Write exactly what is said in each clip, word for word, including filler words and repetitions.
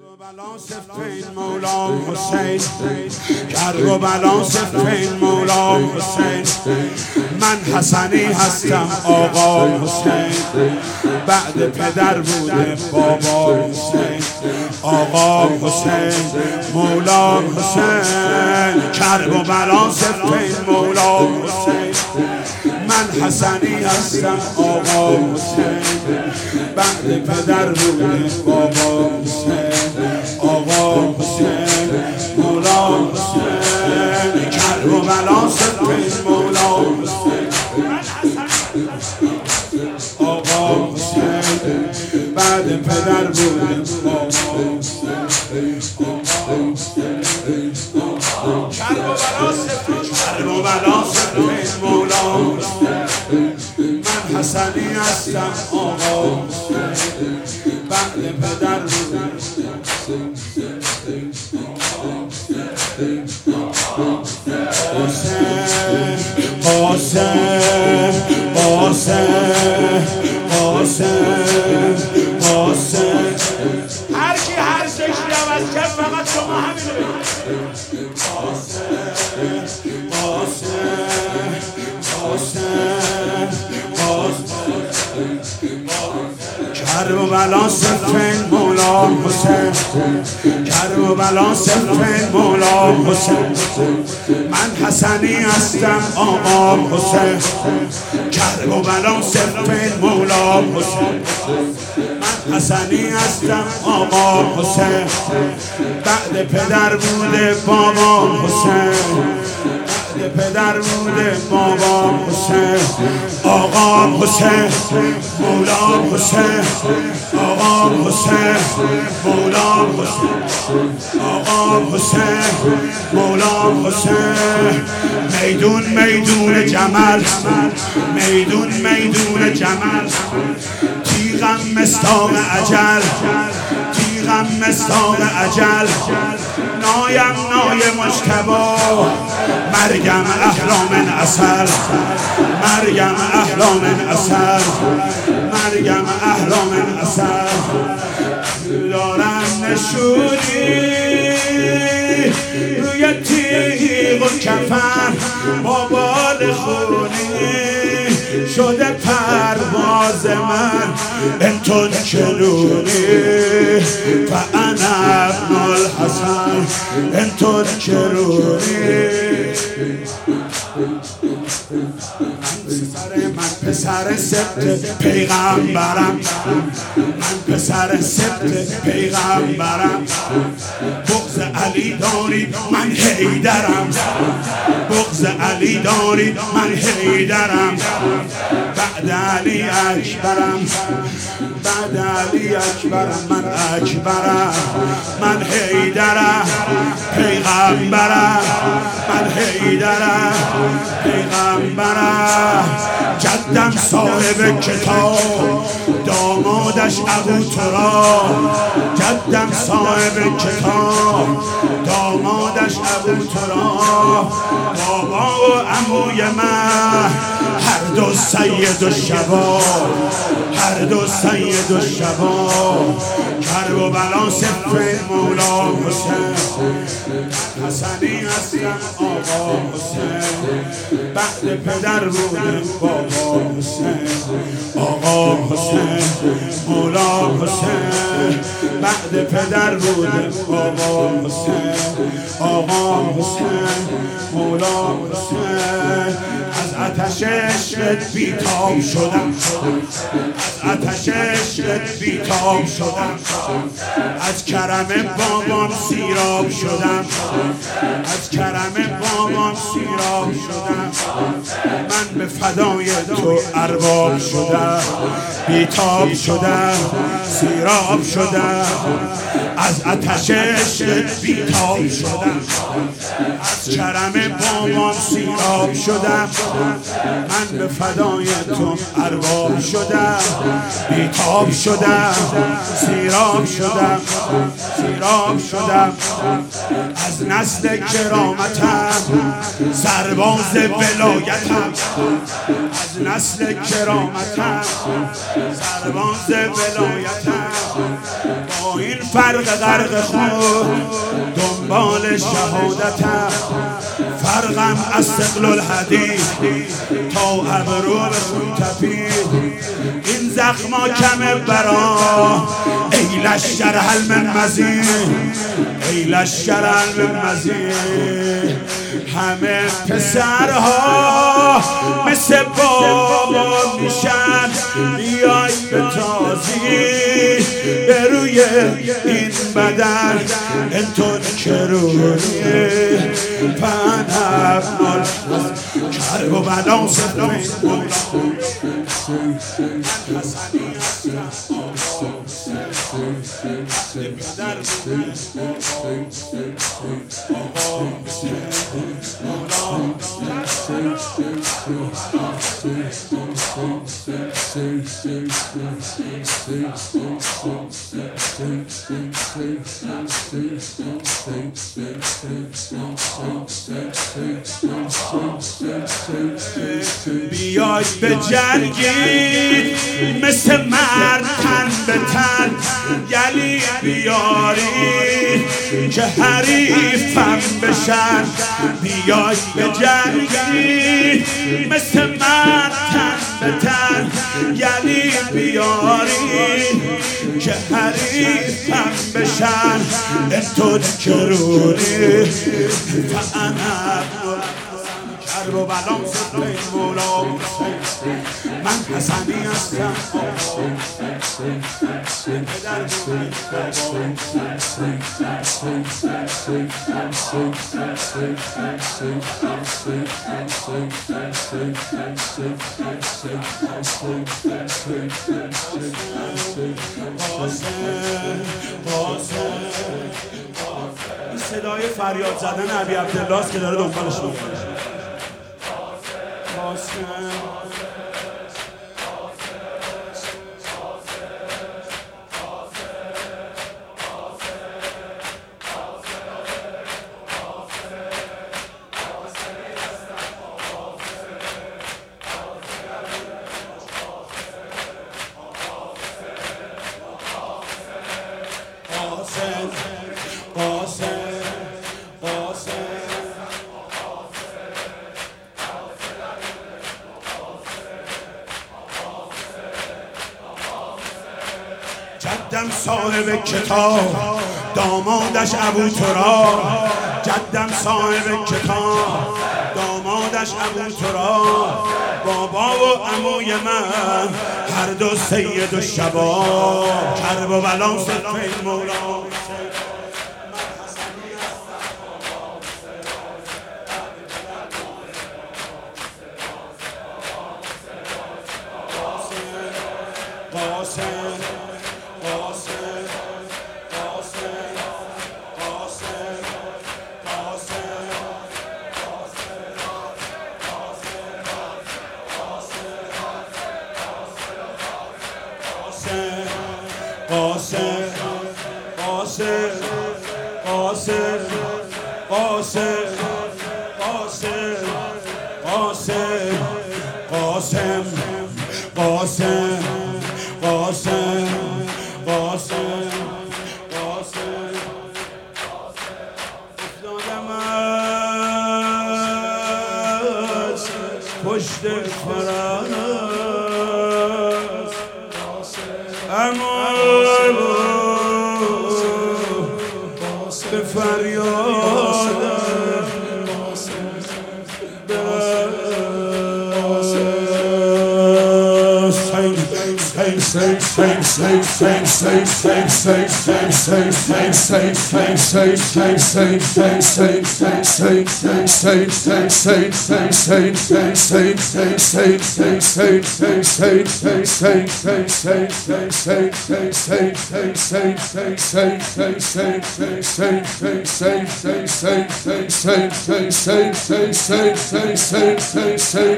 و بلا صفین مولا حسین، کرب و بلا صفین مولا حسین. من حسنی هستم آقا حسین، بعد پدر بوده بابا حسین. آقا حسین مولا حسین، کرب و بلا صفین مولا حسین. من حسنی هستم آقا حسین، بعد پدر بوده بابا حسین. آقا حسین مولا حسین، کرب و بلا صفین مولا حسین. آقا حسین بعد پدر بوده بابا حسین. کرب و بلا صفین، کرب و بلا صفین مولا حسین. من حسنی هستم آقا حسین، بعد پدر بوده. حسین حسین حسین حسین حسین. هر کی هر شکلی عوض کرد فقط شما همینو بگید. حسین حسین حسین حسین. کرب و بلا صفین مولا حسین، کرب و بلا صفین مولا حسین. من حسنی هستم آقا حسین، کرب و بلا صفین مولا حسین. من حسنی هستم آقا حسین، بعد پدر بوده بابا حسین. بعد پدر بوده بابا حسین. آقا حسین مولا حسین، آقا حسین مولا حسین. آقا حسین مولا حسین. میدون میدون جمل، میدون میدون جمل. تیغم مصداق اجل، تیغم مصداق اجل. نایم نای مجتبی، مرگم احلام اصل، مرگم احلام اصل، مرگم احلام اصل. دارم نشونی روی تیغ و کفن، با بال خونی شده پرواز من. انتون کنونی فانا ابن الحسن، انتون کنونی. من پسر سبت پیغمبرم، من پسر سبت پیغمبرم. بغض علی داری من حیدرم، بغض علی داری من حیدرم. بعد علی اکبرم، بعد علی اکبرم. من اکبرم، من حیدرم، پیغمبرم. من حیدرم، پیغمبرم. جدم صاحب کتاب، دامادش ابو تراب. جدم صاحب کتاب، دامادش ابو تراب. بابا و عموی من هر دو سید و شباب، هر دو سید و شباب. کرب و بلا صفین مولا حسین، حسنی هستم آقا حسین، بعد پدر بوده بابا حسین. آقا حسین مولا حسین، بعد پدر بوده بابا حسین. آقا حسین مولا حسین. از آتش عشقت بیتاب شدم، از آتش عشقت بیتاب شدم. از کرم بابام سیراب شدم، از کرم بابام سیراب شدم. من به فدای تو ارباب شدم، بیتاب شدم، سیراب شدم. از آتش عشقت بیتاب شدم، از کرم بابام سیراب شدم. من به فدای تو ارباب شدم، بیتاب شدم، سیراب شدم، سیراب شدم. از نسل کرامتم، سرباز ولایتم. از نسل کرامتم، سرباز ولایتم. با این فرق غرق خود دنبال شهادتم، فرقم از ثقل الحدید تا ابرو به خون تپید. این زخما کمه برا ای لشکر هل من مزید، ای لشکر هل من مزید. همه پسرها مثل بابا میشن، بیای به تازی به روی این بدن انتون کرونیه پنهب نال کرب و بلا سفرین بیای به جنگید مثل مرد تن به تن، یلی بیاری که حریفم بشن. بیای به جنگید مثل مرد تن به تن، یلی بیاری که حریفم بشن. انتو کرونی فانا کرب و بلا سفرین مولا، من حسنی هستم این صدای فریاد زدن ابی عبدالله است که داره دنبالش میکنه. جدم صاحب کتاب دامادش ابو تراب، جدم صاحب کتاب دامادش ابو تراب. بابا و عموی من هر دو سید و شباب، کرب و بلا سفرین مولا. قاسم قاسم قاسم قاسم قاسم قاسم قاسم قاسم قاسم قاسم قاسم افتادم از پشت فرس اما به فریاد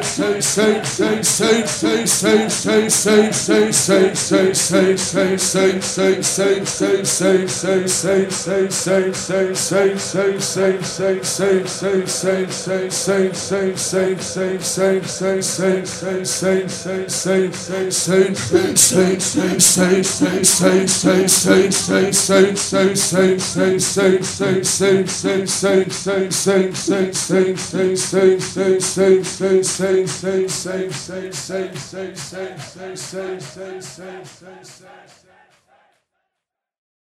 say, say, say, say, say, say, say, say, say, say, say, say, say, say, say, say, say, say, say, say.